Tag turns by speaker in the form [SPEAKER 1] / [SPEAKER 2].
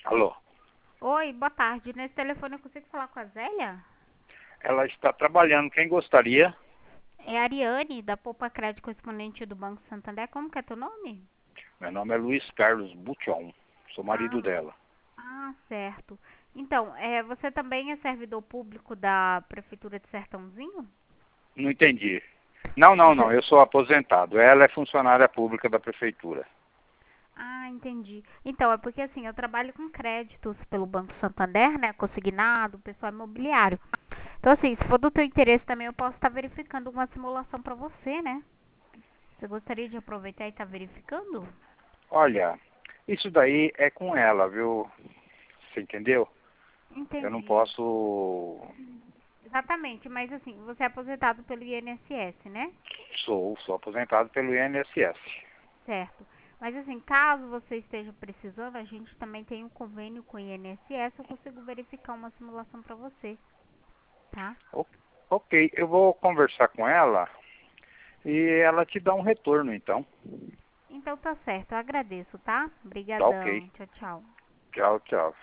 [SPEAKER 1] Alô?
[SPEAKER 2] Oi, boa tarde. Nesse telefone eu consigo falar com a Zélia?
[SPEAKER 1] Ela está trabalhando. Quem gostaria?
[SPEAKER 2] É a Ariane, da Poupa Crédito Correspondente do Banco Santander. Como que é teu nome?
[SPEAKER 1] Meu nome é Luiz Carlos Bution. Sou marido
[SPEAKER 2] Ah,
[SPEAKER 1] dela.
[SPEAKER 2] certo. Então, você também é servidor público da Prefeitura de Sertãozinho?
[SPEAKER 1] Não entendi. Não, não, não.
[SPEAKER 2] Você...
[SPEAKER 1] Eu sou aposentado. Ela é funcionária pública da prefeitura.
[SPEAKER 2] Ah, entendi. Então, é porque assim, eu trabalho com créditos pelo Banco Santander, né? Consignado, pessoal imobiliário. Então, assim, se for do teu interesse também, eu posso estar verificando uma simulação para você, né? Você gostaria de aproveitar e estar verificando?
[SPEAKER 1] Olha, isso daí é com ela, viu? Você entendeu? Eu não
[SPEAKER 2] Entendi.
[SPEAKER 1] posso.
[SPEAKER 2] Exatamente, mas assim, você é aposentado pelo INSS, né?
[SPEAKER 1] Sou aposentado pelo INSS.
[SPEAKER 2] Certo. Mas assim, caso você esteja precisando, a gente também tem um convênio com o INSS, eu consigo verificar uma simulação para você, tá?
[SPEAKER 1] O- Ok, eu vou conversar com ela e ela te dá um retorno, então.
[SPEAKER 2] Então tá certo, eu agradeço, tá?
[SPEAKER 1] Tá ok.
[SPEAKER 2] Obrigadão, tchau, tchau.
[SPEAKER 1] Tchau, tchau.